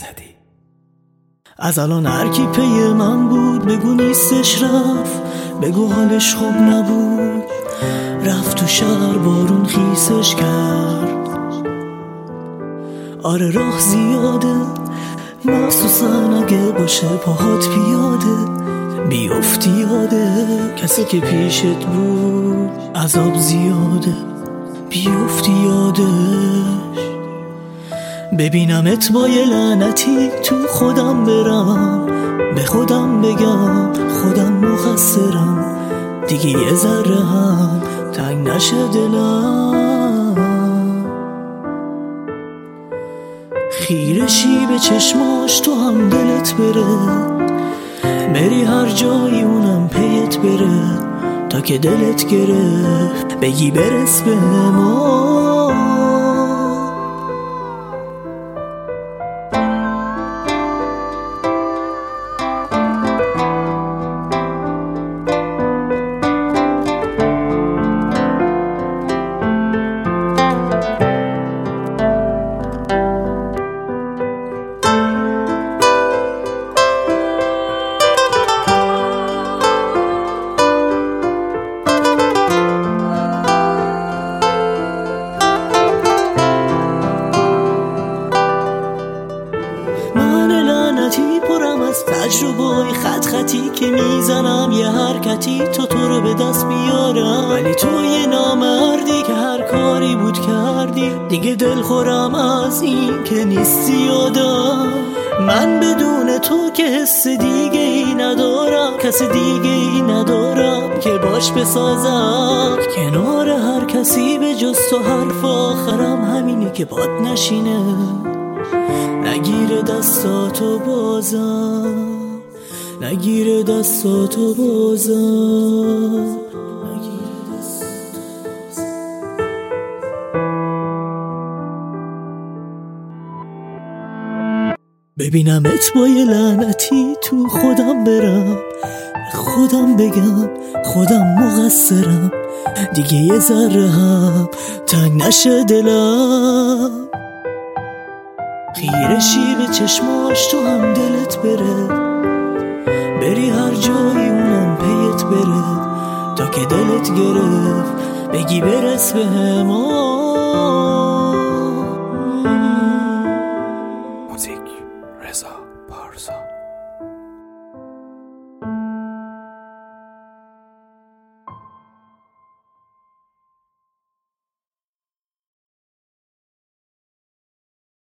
زدی. از الان هر کی پی من بود بگو نیستش رفت، بگو حالش خوب نبود، رفت تو شهر بارون خیسش کرد. آره راه زیاده مخصوصا اگه باشه پاهات پیاده، بیفتی یاده کسی که پیشت بود عذاب زیاده، بیفتی یادش. ببینمت با یه لعنتی تو خودم برم، به خودم بگم خودم مقصرم، دیگه یه ذره هم تنگ نشه دلم. خیرشی به چشماش تو هم دلت بره، بری هر جایی اونم پیت بره، تا که دلت گرفت بگی برس به ما. پرم از تجربه‌های خط خطی که میزنم یه حرکتی تو رو به دست بیارم، ولی تو یه نامردی که هر کاری بود کردی، دیگه دل خورم از این که نیستی یادم. من بدون تو که حس دیگه ای ندارم، کس دیگه ای ندارم که باش بسازم کنار هر کسی به جز تو. حرف آخرم همینه که باد نشینه، نگیره دستاتو بازم، نگیره دستاتو بازم. ببینمت با یه لعنتی تو خودم برم، خودم بگم خودم مقصرم، دیگه یه ذره هم تنگ نشه دلم. خیرشی به چشماش تو هم دلت بره، بری هر جایی اونم پیت بره، تا که دلت گرفت بگی برس به ما. موزیک رضا پارسا.